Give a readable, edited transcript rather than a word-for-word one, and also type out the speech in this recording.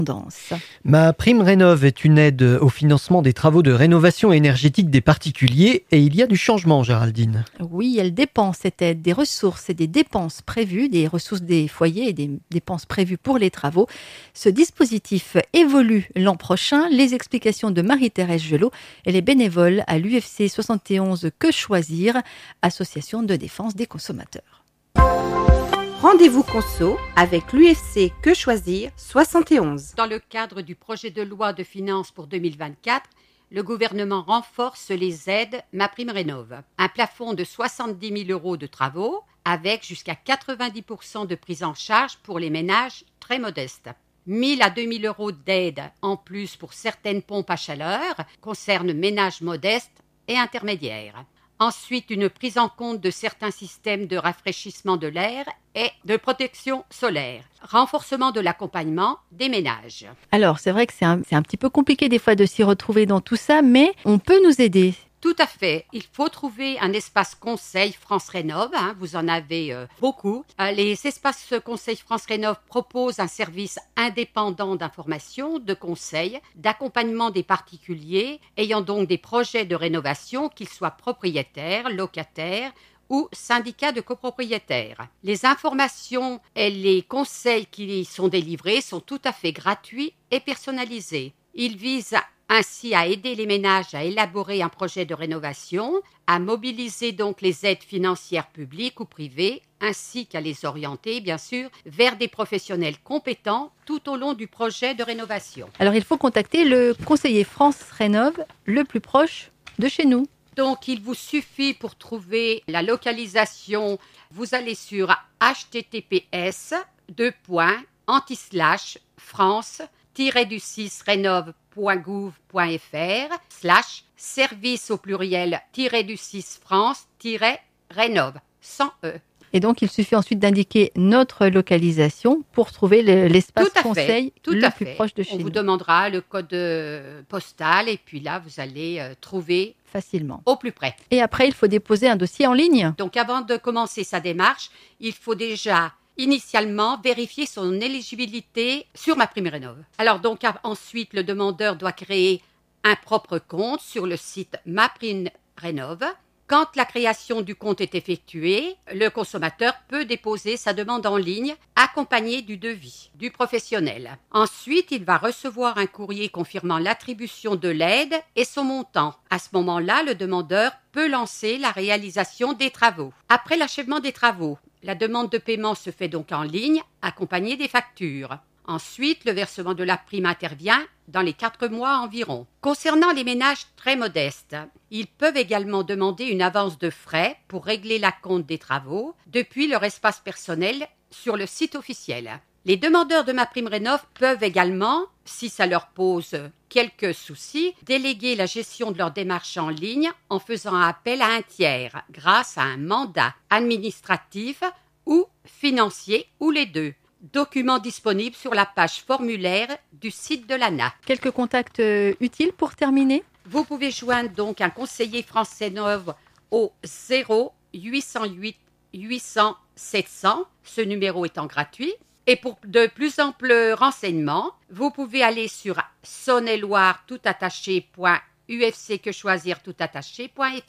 Ma prime rénov est une aide au financement des travaux de rénovation énergétique des particuliers et il y a du changement, Géraldine. Oui, elle dépense cette aide des ressources et des dépenses prévues, des ressources des foyers et des dépenses prévues pour les travaux. Ce dispositif évolue l'an prochain. Les explications de Marie-Thérèse Gelot, elle est bénévole à l'UFC 71 Que Choisir, association de défense des consommateurs. Rendez-vous conso avec l'UFC Que Choisir 71. Dans le cadre du projet de loi de finances pour 2024, le gouvernement renforce les aides MaPrimeRénov'. Un plafond de 70 000 € de travaux avec jusqu'à 90% de prise en charge pour les ménages très modestes. 1 000 à 2 000 € d'aide en plus pour certaines pompes à chaleur concernent ménages modestes et intermédiaires. Ensuite, une prise en compte de certains systèmes de rafraîchissement de l'air et de protection solaire. Renforcement de l'accompagnement des ménages. Alors, c'est vrai que c'est un petit peu compliqué des fois de s'y retrouver dans tout ça, mais on peut nous aider. Tout à fait. Il faut trouver un espace conseil France Rénov'. Vous en avez beaucoup. Les espaces conseil France Rénov' proposent un service indépendant d'information, de conseil, d'accompagnement des particuliers ayant donc des projets de rénovation, qu'ils soient propriétaires, locataires ou syndicats de copropriétaires. Les informations et les conseils qui y sont délivrés sont tout à fait gratuits et personnalisés. Ils visent ainsi à aider les ménages à élaborer un projet de rénovation, à mobiliser donc les aides financières publiques ou privées, ainsi qu'à les orienter, bien sûr, vers des professionnels compétents tout au long du projet de rénovation. Alors, il faut contacter le conseiller France Rénov' le plus proche de chez nous. Donc, il vous suffit pour trouver la localisation, vous allez sur https://france-rénov.gouv.fr/service au pluriel -du6 France-rénov sans E. Et donc, il suffit ensuite d'indiquer notre localisation pour trouver l'espace conseil le plus proche de chez nous. On vous demandera le code postal et puis là, vous allez trouver facilement au plus près. Et après, il faut déposer un dossier en ligne. Donc, avant de commencer sa démarche, il faut déjà initialement vérifier son éligibilité sur MaPrimeRénov'. Alors donc ensuite, le demandeur doit créer un propre compte sur le site MaPrimeRénov'. Quand la création du compte est effectuée, le consommateur peut déposer sa demande en ligne accompagnée du devis du professionnel. Ensuite, il va recevoir un courrier confirmant l'attribution de l'aide et son montant. À ce moment-là, le demandeur peut lancer la réalisation des travaux. Après l'achèvement des travaux, la demande de paiement se fait donc en ligne, accompagnée des factures. Ensuite, le versement de la prime intervient dans les 4 mois environ. Concernant les ménages très modestes, ils peuvent également demander une avance de frais pour régler l'acompte des travaux depuis leur espace personnel sur le site officiel. Les demandeurs de MaPrimeRénov' peuvent également, si ça leur pose quelques soucis, déléguer la gestion de leur démarche en ligne en faisant appel à un tiers grâce à un mandat administratif ou financier ou les deux. Documents disponibles sur la page formulaire du site de l'ANA. Quelques contacts utiles pour terminer ? Vous pouvez joindre donc un conseiller France Rénov' au 0 808 800 700, ce numéro étant gratuit. Et pour de plus amples renseignements, vous pouvez aller sur saône-et-loire toutattaché.ufcquechoisir toutattaché.fr.